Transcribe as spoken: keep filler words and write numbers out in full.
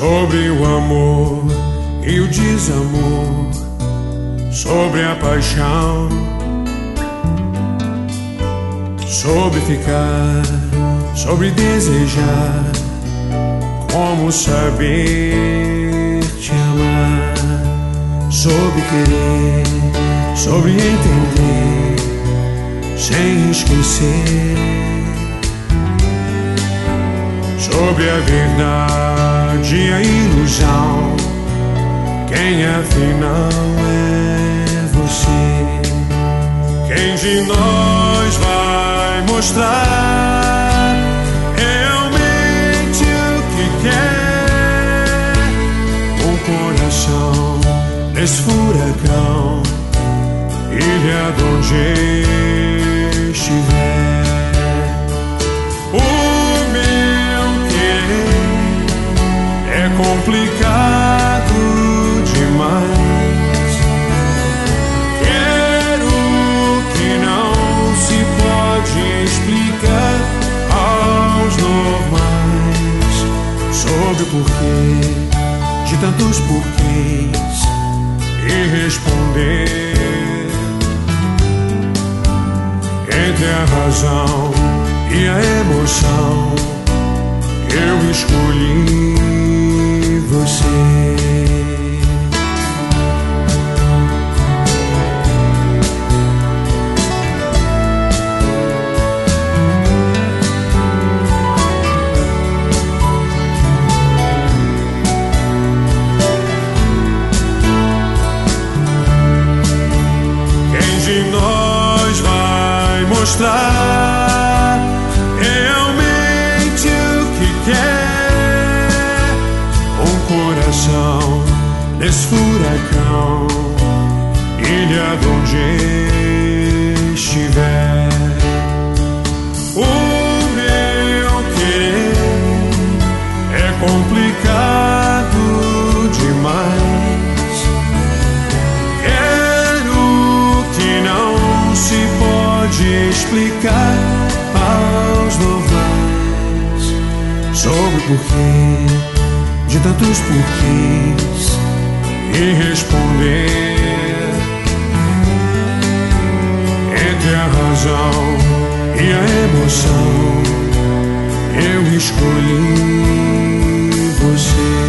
sobre o amor e o desamor, sobre a paixão, sobre ficar, sobre desejar, como saber te amar, sobre querer, sobre entender, sem esquecer, sobre a verdade e a ilusão, quem afinal é você? Quem de nós vai mostrar realmente o que quer? Um coração nesse furacão, ilha de onde estiver. O meu querer é complicado demais. Quero que não se pode explicar aos normais, sobre o porquê de tantos porquês e responder entre a razão e a emoção. Eu escolhi você. Mostrar realmente o que quer. Um coração nesse furacão, ilha de onde estiver. O meu querer é complicado demais. Quero que não se pode explicar aos normais, sobre o porquê de tantos porquês e responder entre a razão e a emoção. Eu escolhi você.